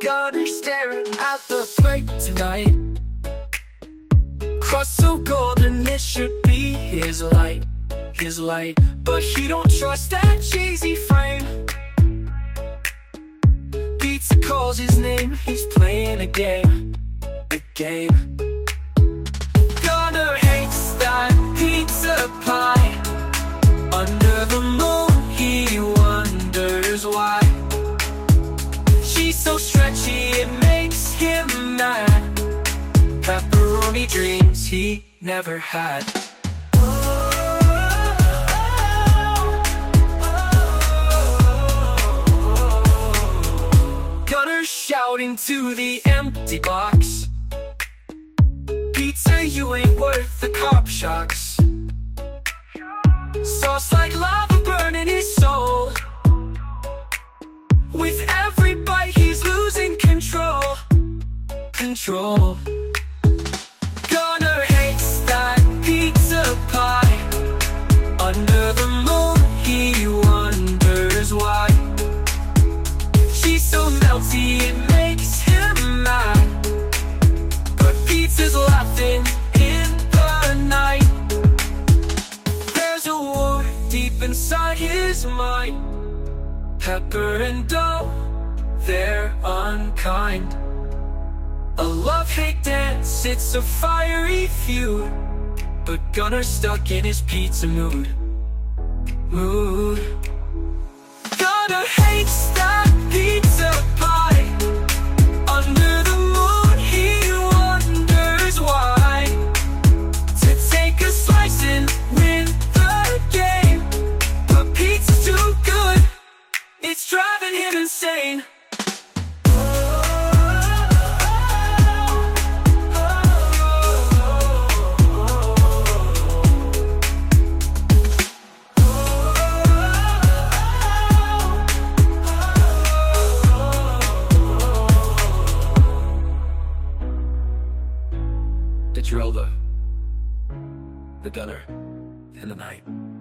Gunner staring at the plate tonight. Cross so golden it should be his light, his light. But he don't trust that cheesy frame. Pizza calls his name, he's playing a game, a game. Gunner hates that pizza pie. Under the moon he wonders why. She's so stretchy it makes him mad. Pepperoni dreams he never had. Gunner shouting to the empty box, pizza, you ain't worth the cop shocks. Sauce like lava burning his soul. With every bite he's losing control, control. Gunner hates that pizza pie. Under the moon he wonders why. She's so melty it makes him mad. But pizza's laughing in the night. There's a war deep inside his mind. Pepper and dough, they're unkind. A love-hate dance, it's a fiery feud. But Gunner's stuck in his pizza mood. Gunner hates that pizza pie. Under the moon he wonders why. To take a slice and win the game. But pizza's too good, it's driving him insane. The drill, the gunner, in the night.